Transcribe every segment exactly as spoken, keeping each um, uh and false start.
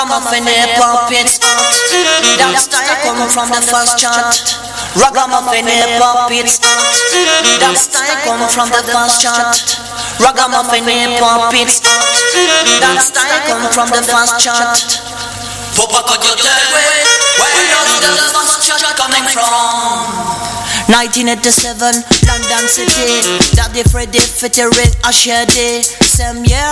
Ragamuffin hip hop, it's hot. That style come from the first chant. Ragamuffin hip hop, it's hot. That style come from the first chant. Ragamuffin hip hop, it's hot. That style come from the first chant. Papa, could you tell me where does the first chant coming from? nineteen eighty-seven, London City. Daddy Freddy featuring Asher D. Same year,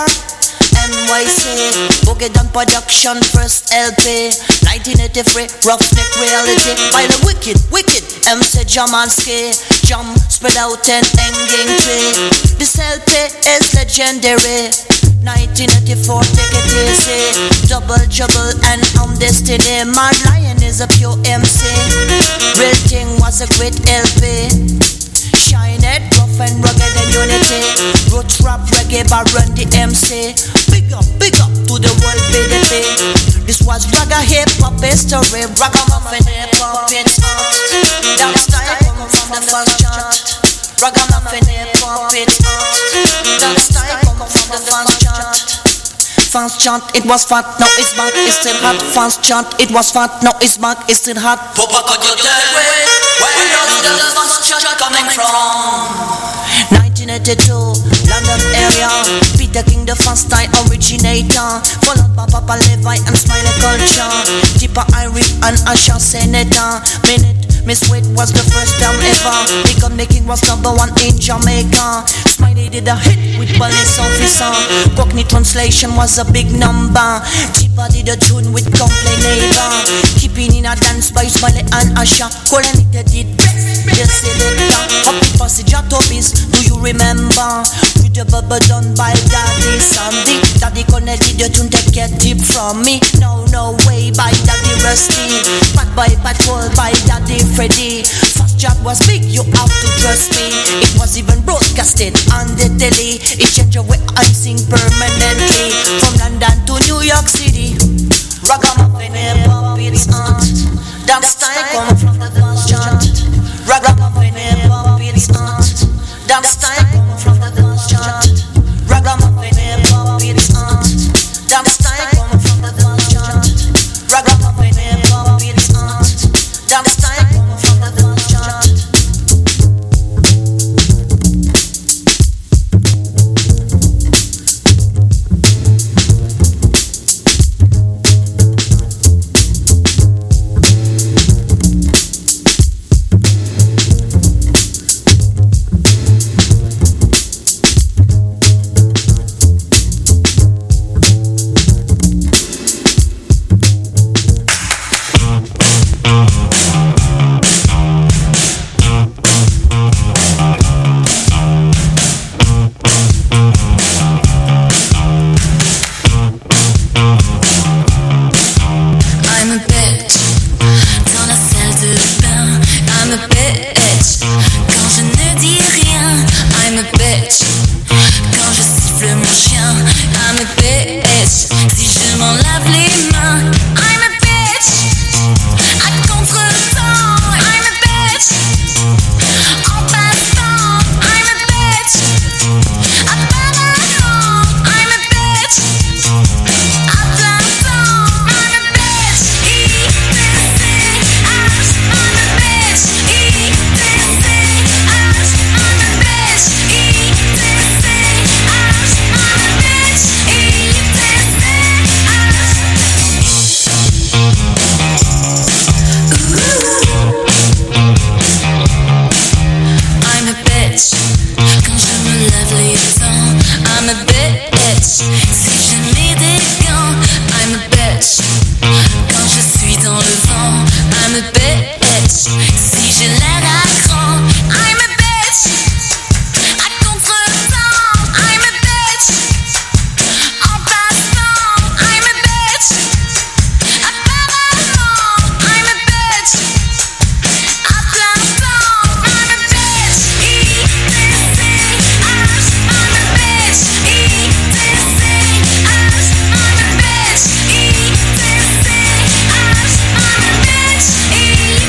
N Y C, Boogie Down Production, first L P. nineteen eighty-three, Roughneck Reality. By the wicked, wicked M C Jamanski. Jam spread out and hanging tree. This L P is legendary. nineteen eighty-four, take it easy. Double Trouble and On Destiny. Mad Lion is a pure M C. Real Thing was a great L P. Shine it, rough and rugged and unity. Roots rap reggae by Run the M C. Big up, big up to the world B D P. This was Ragga hip hop history. Ragamuffin hip hop, it's hot. That style come from the first chant. Ragamuffin hip hop, it's hot. That style come from the first chant. First chant, it was fat, now it's back, it's still hot. First chant, it was fat, now it's back, it's still hot. Papa, could you tell me where does the first chant coming from? nineteen eighty-two, London area. Peter King, the first time originator. Followed by Papa Levi and Smiley Culture. Tipper Irie and Asher Senator. Minute, Miss Wade was the first time ever. Big Making was number one in Jamaica. Smiley did a hit with Police Officer. Cockney Translation was a big number. Tipper did a tune with Complain Neighbor. Keeping in a dance by Smiley and Asher. Colanita did best. Just say it down. Happy Passage at Tobies. Do you remember? With the bubble done by Daddy Sandy. Daddy Connell did the tune, take a tip from me. No, no way by Daddy Rusty. Pat by Patrol by Daddy Freddy. First job was big, you have to trust me. It was even broadcasted on the telly. It changed the way I sing permanently. From London to New York City. Ragamuffin hip hop, it's hot. That style come from the first chant. Ragamuffin hip hop, it's hot. That style come from the first chant. Ragamuffin hip hop, it's hot. That style come from the first chant. Ragamuffin hip hop, it's hot. That style come from the first chant. E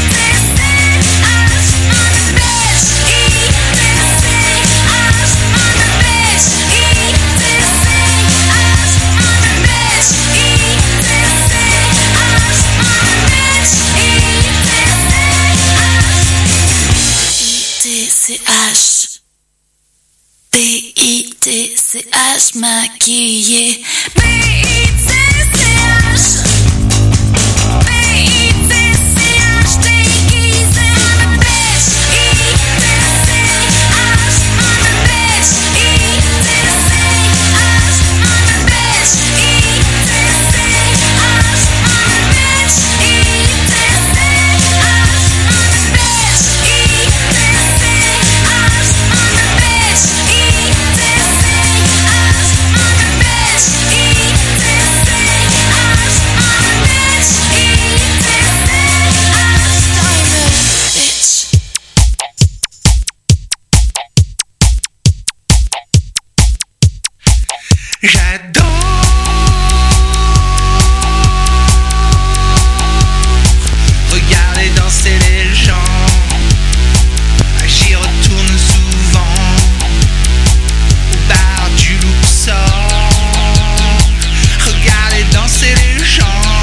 B I T C H maquillé. B I T C H. B I T C H déguisé en a bitch. I T C H en a bitch. I T C H en a bitch. I T C H en a bitch. I T C H en a bitch. I T C H on a bitch. I T C H on a bitch. I T C H on a bitch. I T C H diamond bitch. J'adore regarder danser les gens. J'y retourne souvent au bar du Luxor. Regarder danser les gens.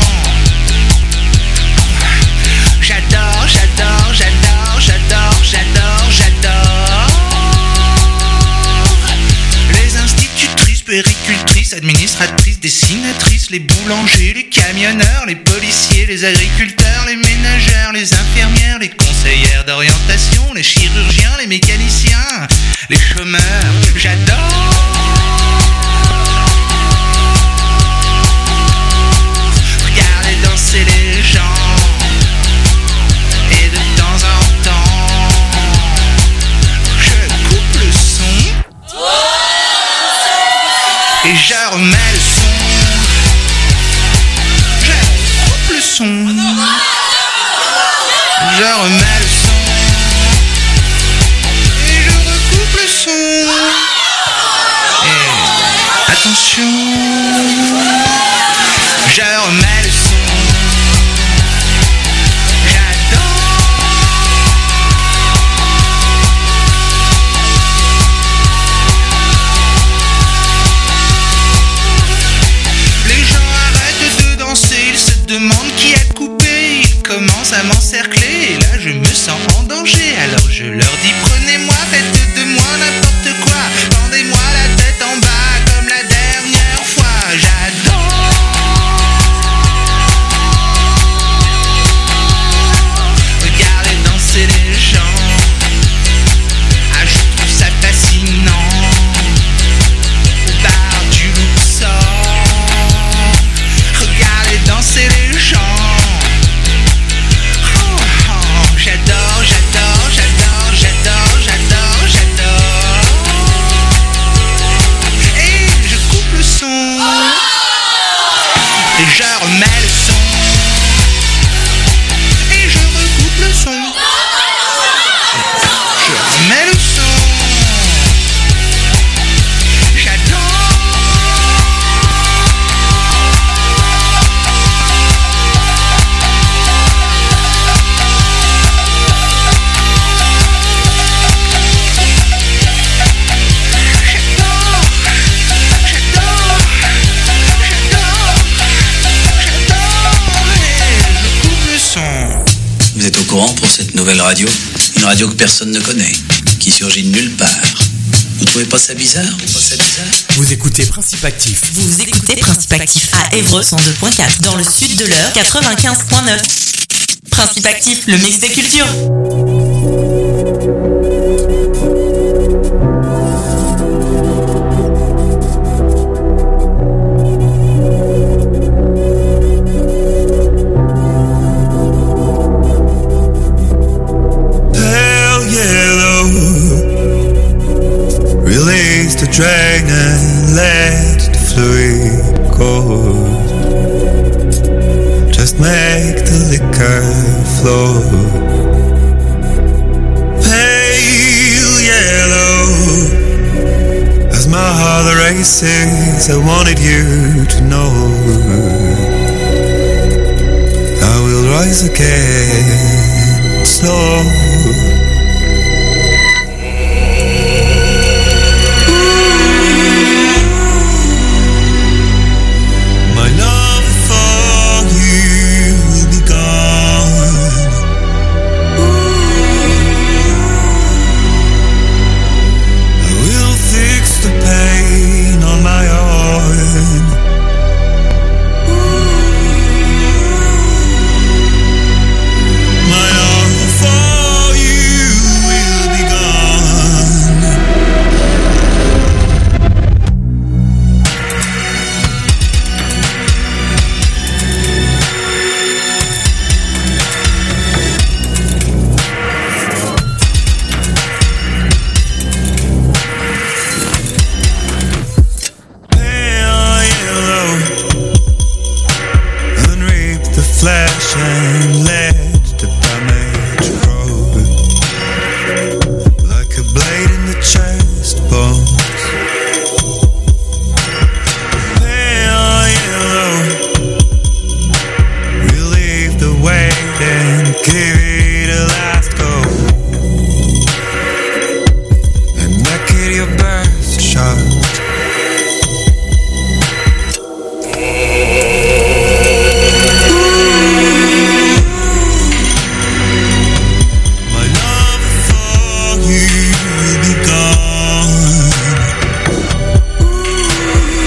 J'adore, j'adore, j'adore, j'adore, j'adore, j'adore. Les institutrices, puéricultrices, administratrices, dessinatrices, les boulangers, les camionneurs, les policiers, les agriculteurs, les ménagères, les infirmières, les conseillères d'orientation, les chirurgiens, les mécaniciens, les chômeurs. J'adore regarder danser les gens. Et de temps en temps, je coupe le son et je remets le son. Je coupe le son. Je remets le son. Et je recoupe le son. Et attention, je remets le son. Demande qui a coupé, ils commencent à m'encercler. Et là je me sens en danger. Alors je leur dis prenez-moi, faites de moi n'importe quoi. Pendez-moi la tête en bas comme la dernière fois. J'adore regarder danser les gens. Ah, je trouve ça fascinant. Au bar du Luxor, regarder danser les gens. Oh, oh, j'adore, j'adore, j'adore, j'adore, j'adore, j'adore. Et je coupe le son. Et je remets le son. Et je recoupe le son. Je remets le son. Vous êtes au courant pour cette nouvelle radio? Une radio que personne ne connaît, qui surgit de nulle part. Vous trouvez pas ça bizarre? Vous trouvez pas ça bizarre? Vous écoutez Principe Actif. Vous écoutez Principe Actif à Évreux cent deux point quatre, dans le sud de l'Eure quatre-vingt-quinze point neuf. Principe Actif, le mix des cultures. The drain and let the fluid course. Just make the liquor flow. Pale yellow, as my heart races, I wanted you to know I will rise again, slow. Feel flesh and let the damage grow. Like a blade in the chest bones. Pale yellow. Relieve the weight and give it a last go. And make it your best shot.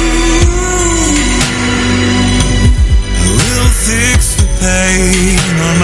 Pain on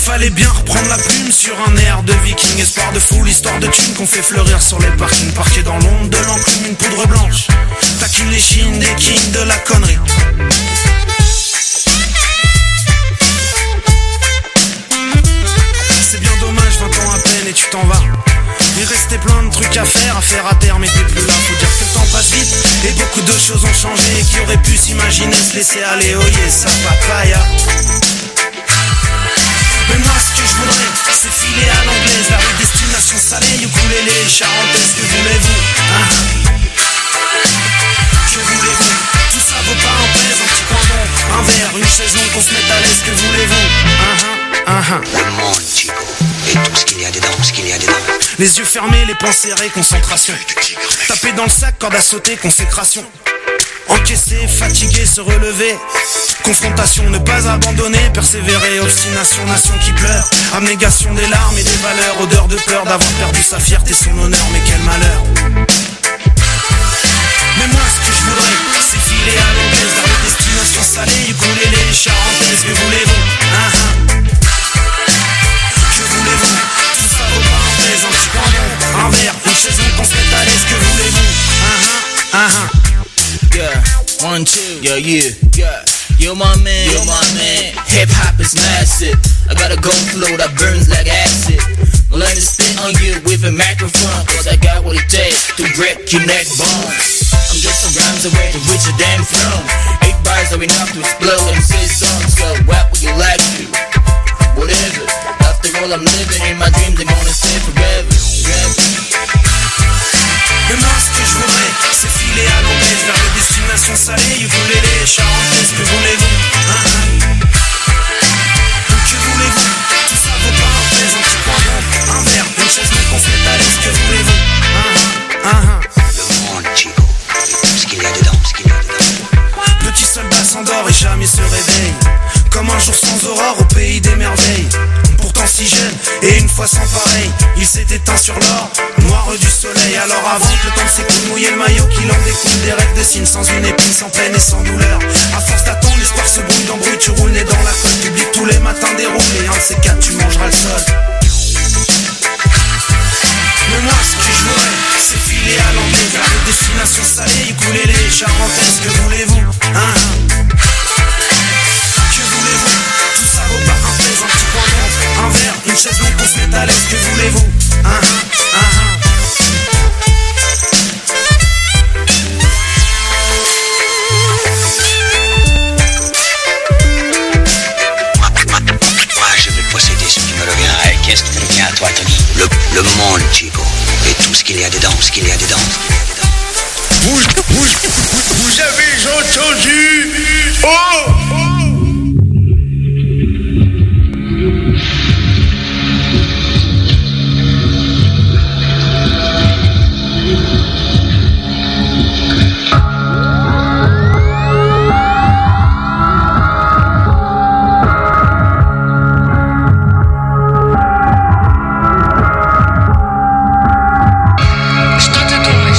Fallait bien reprendre la plume sur un air de viking. Espoir de foule, histoire de thunes qu'on fait fleurir sur les parkings. Parqués dans l'ombre de l'enclume, une poudre blanche taquine les chines des kings de la connerie. C'est bien dommage, vingt ans à peine et tu t'en vas. Il restait plein de trucs à faire, à faire à terre, mais t'es plus là. Faut dire que le temps passe vite et beaucoup de choses ont changé. Et qui aurait pu s'imaginer se laisser aller, oh yeah, ça papaya. Mais moi ce que je voudrais, c'est filer à l'anglaise vers une destination salée, ukulélé, charentaise, que voulez-vous, hein? Que voulez-vous? Tout ça vaut pas un pèse, un petit coin d'ombre, un verre, une chaise longue qu'on se mette à l'aise, que voulez-vous, hein? Hein? Le monde, Chico, et tout ce qu'il y a dedans, ce qu'il y a dedans. Les yeux fermés, les poings serrés, concentration. Taper dans le sac, corde à sauter, consécration. Encaisser, fatiguer, se relever. Confrontation, ne pas abandonner, persévérer. Obstination, nation qui pleure. Abnégation des larmes et des valeurs. Odeur de peur d'avoir perdu sa fierté, son honneur, mais quel malheur. Mais moi ce que je voudrais, c'est filer à l'anglaise vers les destinations salées, ukulélé, charentaise, que voulez-vous, hein, hein? Que voulez-vous? Tout ça vaut pas un pèse, un petit coin d'ombre, un verre, une chaise longue qu'on se mette à l'aise, que voulez-vous, hein, hein, hein, hein? Yeah, one, two, yeah, yeah, yeah. You're my man, you're my man. Hip hop is massive. I got a gold flow that burns like acid. I'll let me spit on you with a microphone, cause I got what it takes to break your neck bones. I'm just some rhymes away to reach a damn throne. Eight bars are enough to explode and say songs, so what would you like to? Whatever. After all I'm living in my dreams, I'm gonna stay forever, forever. Mais moi ce que je voudrais, c'est filer à l'anglaise vers les destinations salées, ukulélé, charentaise, que voulez-vous, hein, hein? Que voulez-vous? Tout ça vaut pas un pèse, un petit coin d'ombre, un verre, une chaise longue qu'on se mette à l'aise, que voulez-vous, hein, hein, hein? Le monde, Chico, ce qu'il y a dedans, ce qu'il y a dedans. Petit soldat s'endort et jamais se réveille, comme un jour sans aurore au pays des merveilles. Pourtant si jeune et une fois sans pareil, il s'est éteint sur l'or, noir du soleil. Alors avant que le temps de s'écoule, mouiller le maillot qu'il en découle, des rêves de signes sans une épine, sans peine et sans douleur. À force d'attendre, l'histoire se brouille d'embrouille, tu roules nez dans la colle publique, tous les matins déroule et un de ces quatre tu mangeras le sol. Mais moi ce que je voudrais, c'est filer à l'anglaise vers les destinations salées, ukulélé, charentaise, que voulez-vous, hein? Que voulez-vous? Tout ça vaut pas un pèse, un petit coin d'ombre, un verre, une chaise longue qu'on se mette à l'aise, que voulez-vous, hein, hein, hein? Moi je vais posséder ce qui me revient. Et qu'est-ce qui te revient à toi, Tony? Le, le monde, Chico, et tout ce qu'il y a dedans, ce qu'il y a dedans. Vous, vous, vous avez entendu? Oh!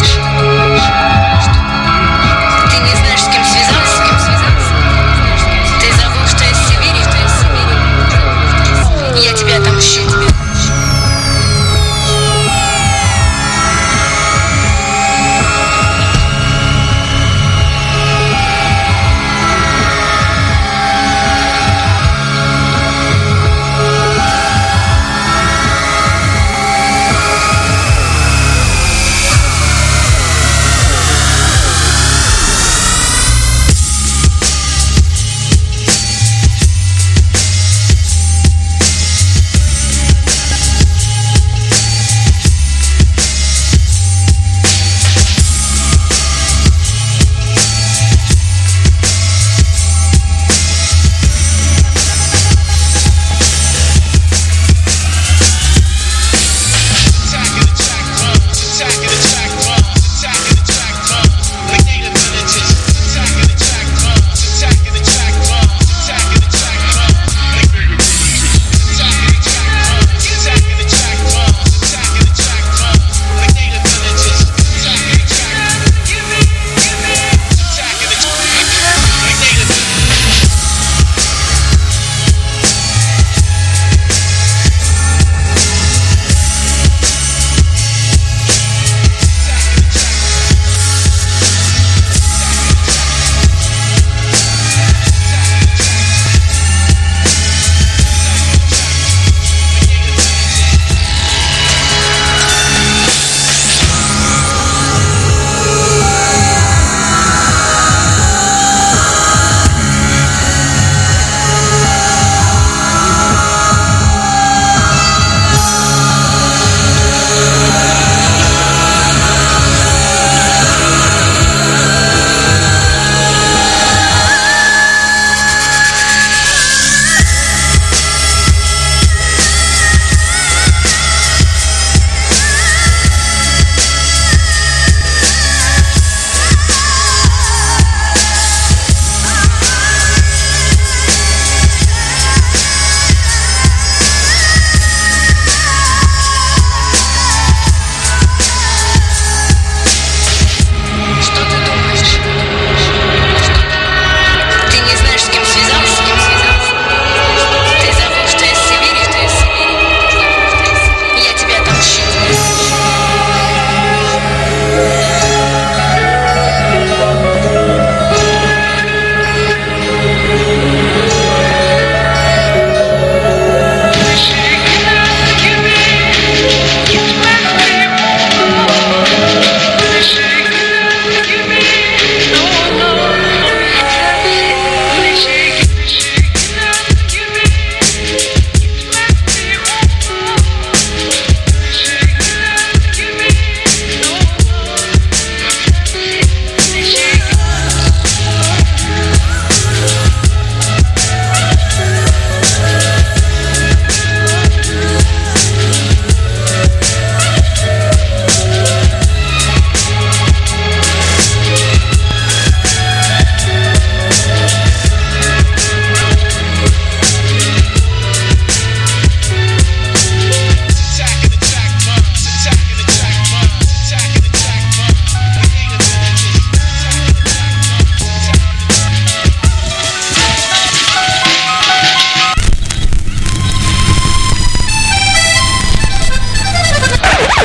Ты не знаешь, с кем связался?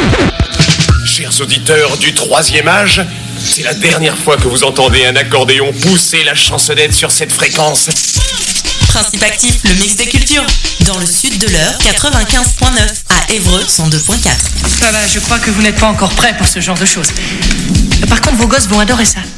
Chers auditeurs du troisième âge, c'est la dernière fois que vous entendez un accordéon pousser la chansonnette sur cette fréquence. Principe actif, le mix des cultures. Dans le sud de l'heure, quatre-vingt-quinze point neuf. À Évreux, cent deux point quatre. Voilà, je crois que vous n'êtes pas encore prêts pour ce genre de choses. Par contre, vos gosses vont adorer ça.